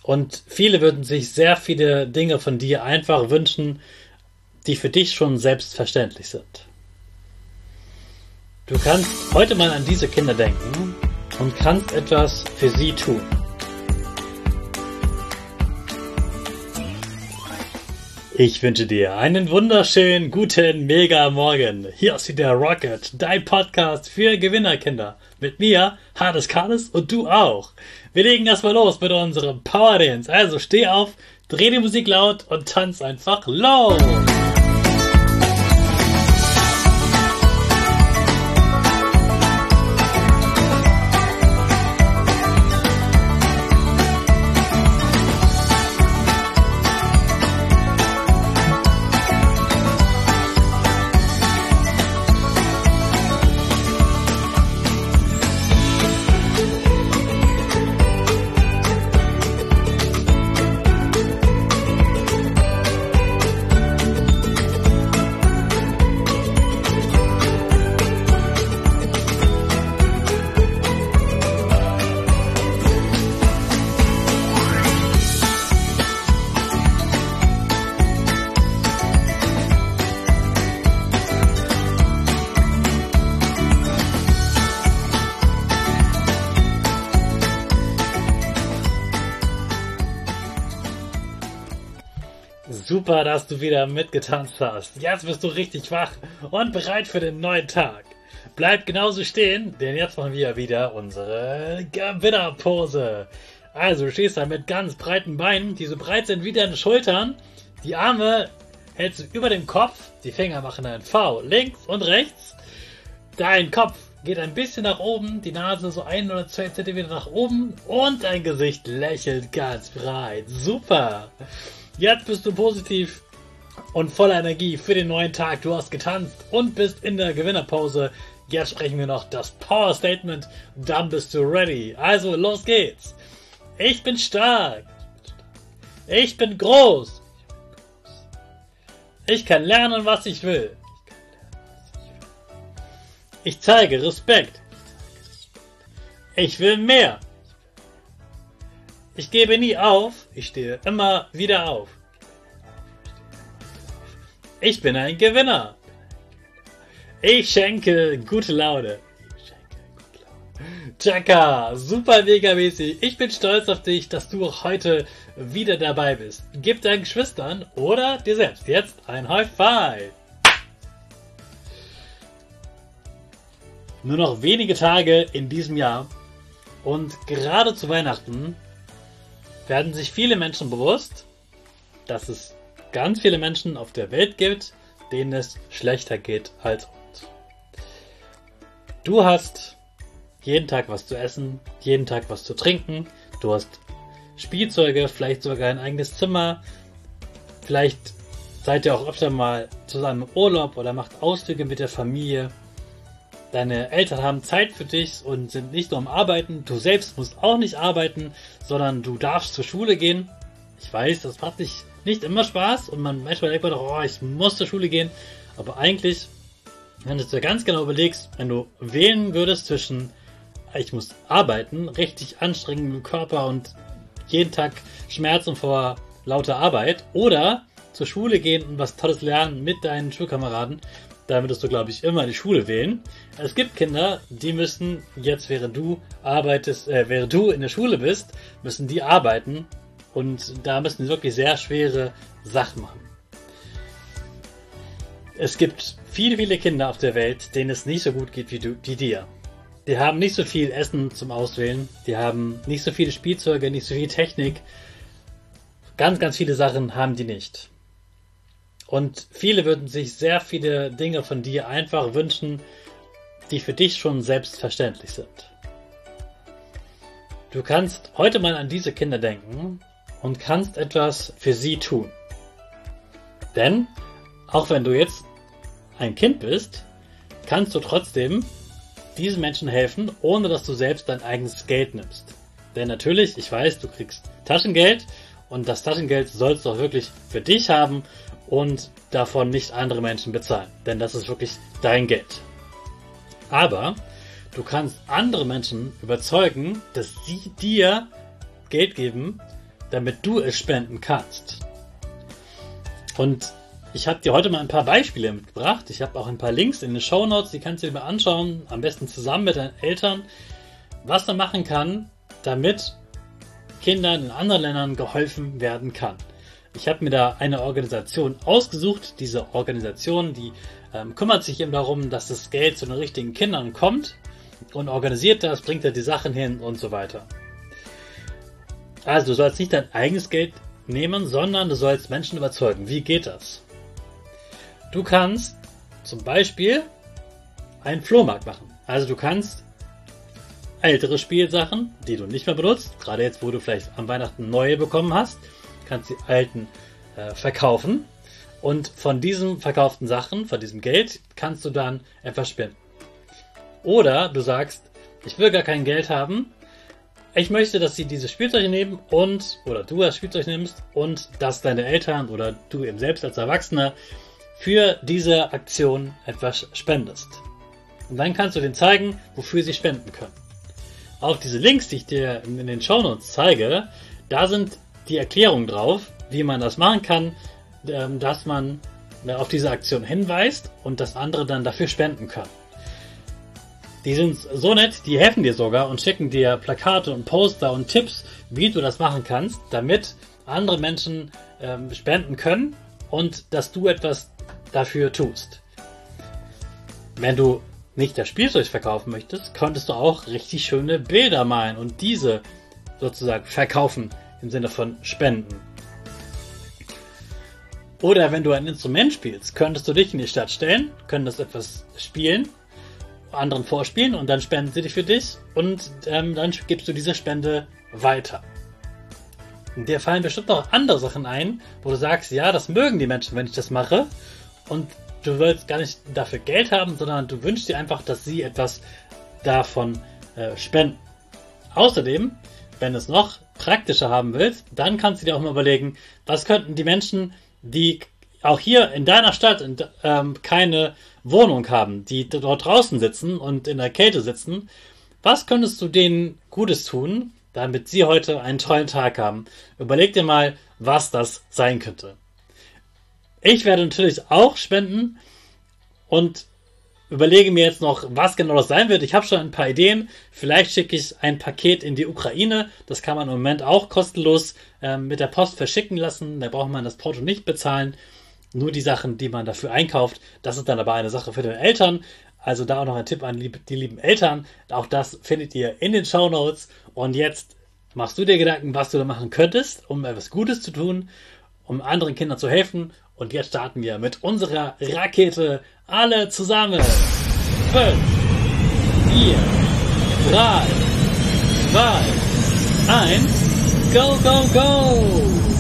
Und viele würden sich sehr viele Dinge von dir einfach wünschen, die für dich schon selbstverständlich sind. Du kannst heute mal an diese Kinder denken und kannst etwas für sie tun. Ich wünsche dir einen wunderschönen, guten Mega-Morgen. Hier ist wieder Rocket, dein Podcast für Gewinnerkinder. Mit mir, Hades Kades, und du auch. Wir legen erstmal los mit unserem Power Dance. Also steh auf, dreh die Musik laut und tanz einfach los. Super, dass du wieder mitgetanzt hast. Jetzt bist du richtig wach und bereit für den neuen Tag. Bleib genauso stehen, denn jetzt machen wir wieder unsere Gewinnerpose. Also du stehst da mit ganz breiten Beinen, die so breit sind wie deine Schultern. Die Arme hältst du über dem Kopf, die Finger machen ein V links und rechts. Dein Kopf geht ein bisschen nach oben, die Nase so 1 oder 2 cm nach oben und dein Gesicht lächelt ganz breit. Super! Jetzt bist du positiv und voller Energie für den neuen Tag. Du hast getanzt und bist in der Gewinnerpause. Jetzt sprechen wir noch das Power Statement. Dann bist du ready. Also los geht's. Ich bin stark. Ich bin groß. Ich kann lernen, was ich will. Ich zeige Respekt. Ich will mehr. Ich gebe nie auf, ich stehe immer wieder auf. Ich bin ein Gewinner. Ich schenke gute Laune. Chaka, super mega mäßig. Ich bin stolz auf dich, dass du auch heute wieder dabei bist. Gib deinen Geschwistern oder dir selbst jetzt ein High Five. Nur noch wenige Tage in diesem Jahr und gerade zu Weihnachten werden sich viele Menschen bewusst, dass es ganz viele Menschen auf der Welt gibt, denen es schlechter geht als uns. Du hast jeden Tag was zu essen, jeden Tag was zu trinken, du hast Spielzeuge, vielleicht sogar ein eigenes Zimmer, vielleicht seid ihr auch öfter mal zusammen im Urlaub oder macht Ausflüge mit der Familie. Deine Eltern haben Zeit für dich und sind nicht nur am Arbeiten. Du selbst musst auch nicht arbeiten, sondern du darfst zur Schule gehen. Ich weiß, das macht nicht immer Spaß und manchmal denkt man doch, oh, ich muss zur Schule gehen. Aber eigentlich, wenn du dir ganz genau überlegst, wenn du wählen würdest zwischen, ich muss arbeiten, richtig anstrengend im Körper und jeden Tag Schmerzen vor lauter Arbeit, oder zur Schule gehen und was Tolles lernen mit deinen Schulkameraden, da würdest du, glaube ich, immer die Schule wählen. Es gibt Kinder, die müssen jetzt, während du in der Schule bist, müssen die arbeiten und da müssen sie wirklich sehr schwere Sachen machen. Es gibt viele, viele Kinder auf der Welt, denen es nicht so gut geht wie dir. Die haben nicht so viel Essen zum Auswählen, die haben nicht so viele Spielzeuge, nicht so viel Technik. Ganz, ganz viele Sachen haben die nicht. Und viele würden sich sehr viele Dinge von dir einfach wünschen, die für dich schon selbstverständlich sind. Du kannst heute mal an diese Kinder denken und kannst etwas für sie tun. Denn, auch wenn du jetzt ein Kind bist, kannst du trotzdem diesen Menschen helfen, ohne dass du selbst dein eigenes Geld nimmst. Denn natürlich, ich weiß, du kriegst Taschengeld und das Taschengeld sollst du auch wirklich für dich haben und davon nicht andere Menschen bezahlen. Denn das ist wirklich dein Geld. Aber du kannst andere Menschen überzeugen, dass sie dir Geld geben, damit du es spenden kannst. Und ich habe dir heute mal ein paar Beispiele mitgebracht. Ich habe auch ein paar Links in den Shownotes, die kannst du dir mal anschauen, am besten zusammen mit deinen Eltern, was man machen kann, damit Kindern in anderen Ländern geholfen werden kann. Ich habe mir da eine Organisation ausgesucht. Diese Organisation, die kümmert sich eben darum, dass das Geld zu den richtigen Kindern kommt und organisiert das, bringt da die Sachen hin und so weiter. Also du sollst nicht dein eigenes Geld nehmen, sondern du sollst Menschen überzeugen. Wie geht das? Du kannst zum Beispiel einen Flohmarkt machen. Also du kannst ältere Spielsachen, die du nicht mehr benutzt, gerade jetzt, wo du vielleicht an Weihnachten neue bekommen hast, kannst die alten verkaufen. Und von diesen verkauften Sachen, von diesem Geld, kannst du dann etwas spenden. Oder du sagst, ich will gar kein Geld haben, ich möchte, dass sie dieses Spielzeug nehmen oder du das Spielzeug nimmst und dass deine Eltern oder du eben selbst als Erwachsener für diese Aktion etwas spendest. Und dann kannst du denen zeigen, wofür sie spenden können. Auch diese Links, die ich dir in den Shownotes zeige, da sind die Erklärungen drauf, wie man das machen kann, dass man auf diese Aktion hinweist und dass andere dann dafür spenden können. Die sind so nett, die helfen dir sogar und schicken dir Plakate und Poster und Tipps, wie du das machen kannst, damit andere Menschen spenden können und dass du etwas dafür tust. Wenn du nicht das Spielzeug verkaufen möchtest, könntest du auch richtig schöne Bilder malen und diese sozusagen verkaufen im Sinne von spenden. Oder wenn du ein Instrument spielst, könntest du dich in die Stadt stellen, könntest etwas spielen, anderen vorspielen und dann spenden sie dich für dich und dann gibst du diese Spende weiter. Und dir fallen bestimmt noch andere Sachen ein, wo du sagst, ja, das mögen die Menschen, wenn ich das mache und du willst gar nicht dafür Geld haben, sondern du wünschst dir einfach, dass sie etwas davon spenden. Außerdem, wenn du es noch praktischer haben willst, dann kannst du dir auch mal überlegen, was könnten die Menschen, die auch hier in deiner Stadt keine Wohnung haben, die dort draußen sitzen und in der Kälte sitzen, was könntest du denen Gutes tun, damit sie heute einen tollen Tag haben? Überleg dir mal, was das sein könnte. Ich werde natürlich auch spenden und überlege mir jetzt noch, was genau das sein wird. Ich habe schon ein paar Ideen. Vielleicht schicke ich ein Paket in die Ukraine. Das kann man im Moment auch kostenlos mit der Post verschicken lassen. Da braucht man das Porto nicht bezahlen. Nur die Sachen, die man dafür einkauft. Das ist dann aber eine Sache für die Eltern. Also da auch noch ein Tipp an die lieben Eltern. Auch das findet ihr in den Shownotes. Und jetzt machst du dir Gedanken, was du da machen könntest, um etwas Gutes zu tun, um anderen Kindern zu helfen. Und jetzt starten wir mit unserer Rakete alle zusammen. 5, 4, 3, 2, 1, go, go, go!